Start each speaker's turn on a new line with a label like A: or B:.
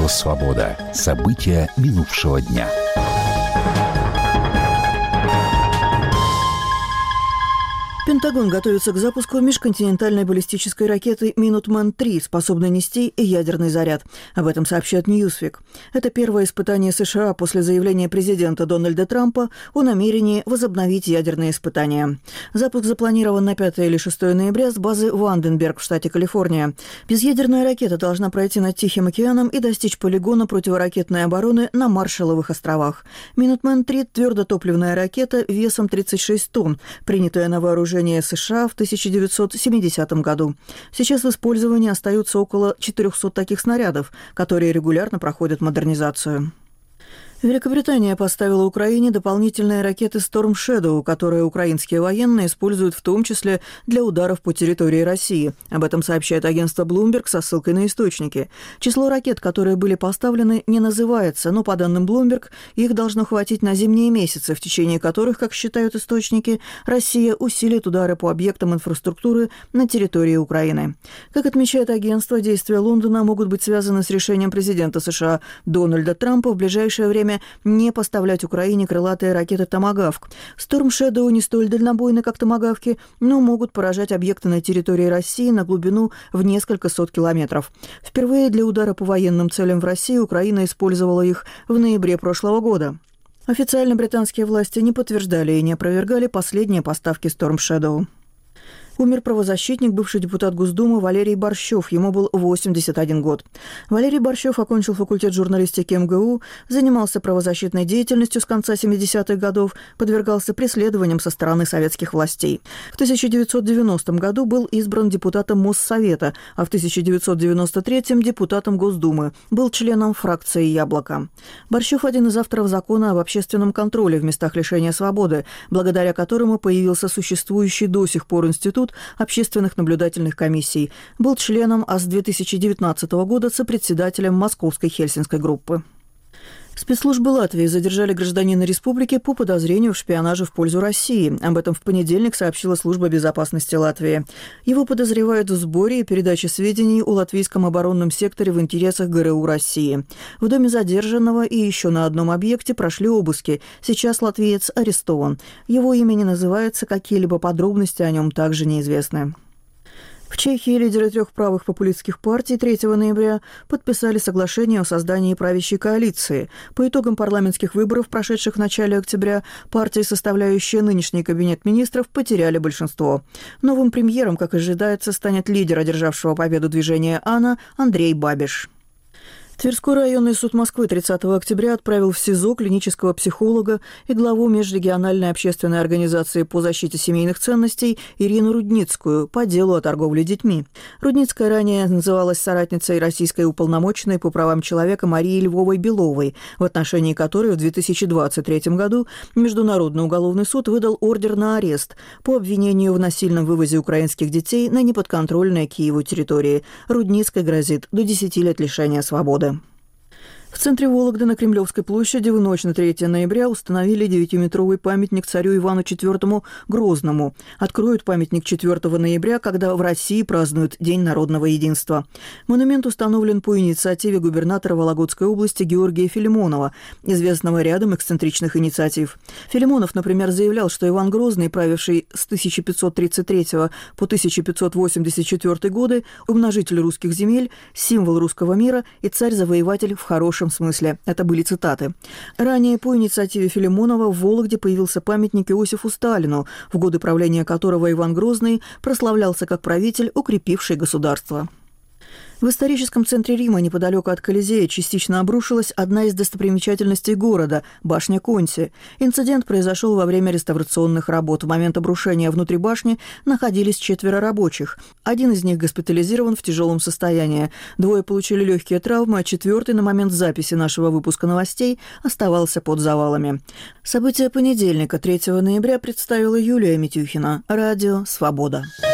A: Радио «Свобода». События минувшего дня.
B: Пентагон готовится к запуску межконтинентальной баллистической ракеты «Минутман-3», способной нести ядерный заряд. Об этом сообщает Newsweek. Это первое испытание США после заявления президента Дональда Трампа о намерении возобновить ядерные испытания. Запуск запланирован на 5 или 6 ноября с базы Ванденберг в штате Калифорния. Безъядерная ракета должна пройти над Тихим океаном и достичь полигона противоракетной обороны на Маршалловых островах. «Минутман-3» – твердотопливная ракета весом 36 тонн, принятая на вооружение США в 1970 году. Сейчас в использовании остаются около 400 таких снарядов, которые регулярно проходят модернизацию. Великобритания поставила Украине дополнительные ракеты Storm Shadow, которые украинские военные используют в том числе для ударов по территории России. Об этом сообщает агентство Bloomberg со ссылкой на источники. Число ракет, которые были поставлены, не называется, но, по данным Bloomberg, их должно хватить на зимние месяцы, в течение которых, как считают источники, Россия усилит удары по объектам инфраструктуры на территории Украины. Как отмечает агентство, действия Лондона могут быть связаны с решением президента США Дональда Трампа в ближайшее время не поставлять Украине крылатые ракеты «Томагавк». Storm Shadow не столь дальнобойны, как «Томагавки», но могут поражать объекты на территории России на глубину в несколько сот километров. Впервые для удара по военным целям в России Украина использовала их в ноябре прошлого года. Официально британские власти не подтверждали и не опровергали последние поставки Storm Shadow. Умер правозащитник, бывший депутат Госдумы Валерий Борщев. Ему был 81 год. Валерий Борщев окончил факультет журналистики МГУ, занимался правозащитной деятельностью с конца 70-х годов, подвергался преследованиям со стороны советских властей. В 1990 году был избран депутатом Моссовета, а в 1993 депутатом Госдумы. Был членом фракции «Яблоко». Борщев – один из авторов закона об общественном контроле в местах лишения свободы, благодаря которому появился существующий до сих пор институт общественных наблюдательных комиссий. Был членом, а с 2019 года сопредседателем Московской Хельсинской группы. Спецслужбы Латвии задержали гражданина республики по подозрению в шпионаже в пользу России. Об этом в понедельник сообщила Служба безопасности Латвии. Его подозревают в сборе и передаче сведений о латвийском оборонном секторе в интересах ГРУ России. В доме задержанного и еще на одном объекте прошли обыски. Сейчас латвиец арестован. Его имя не называется, какие-либо подробности о нем также неизвестны. В Чехии лидеры трех правых популистских партий 3 ноября подписали соглашение о создании правящей коалиции. По итогам парламентских выборов, прошедших в начале октября, партии, составляющие нынешний кабинет министров, потеряли большинство. Новым премьером, как ожидается, станет лидер одержавшего победу движения «Ана» Андрей Бабиш. Тверской районный суд Москвы 30 октября отправил в СИЗО клинического психолога и главу межрегиональной общественной организации по защите семейных ценностей Ирину Рудницкую по делу о торговле детьми. Рудницкая ранее называлась соратницей российской уполномоченной по правам человека Марии Львовой-Беловой, в отношении которой в 2023 году Международный уголовный суд выдал ордер на арест по обвинению в насильном вывозе украинских детей на неподконтрольные Киеву территории. Рудницкой грозит до 10 лет лишения свободы. В центре Вологды на Кремлевской площади в ночь на 3 ноября установили 9-метровый памятник царю Ивану IV Грозному. Откроют памятник 4 ноября, когда в России празднуют День народного единства. Монумент установлен по инициативе губернатора Вологодской области Георгия Филимонова, известного рядом эксцентричных инициатив. Филимонов, например, заявлял, что Иван Грозный, правивший с 1533 по 1584 годы, умножитель русских земель, символ русского мира и царь-завоеватель в хорошем смысле. Это были цитаты. Ранее по инициативе Филимонова в Вологде появился памятник Иосифу Сталину, в годы правления которого Иван Грозный прославлялся как правитель, укрепивший государство. В историческом центре Рима, неподалеку от Колизея, частично обрушилась одна из достопримечательностей города – башня Конти. Инцидент произошел во время реставрационных работ. В момент обрушения внутри башни находились 4 рабочих. Один из них госпитализирован в тяжелом состоянии. 2 получили легкие травмы, а 4 на момент записи нашего выпуска новостей оставался под завалами. События понедельника, 3 ноября, представила Юлия Митюхина. Радио «Свобода».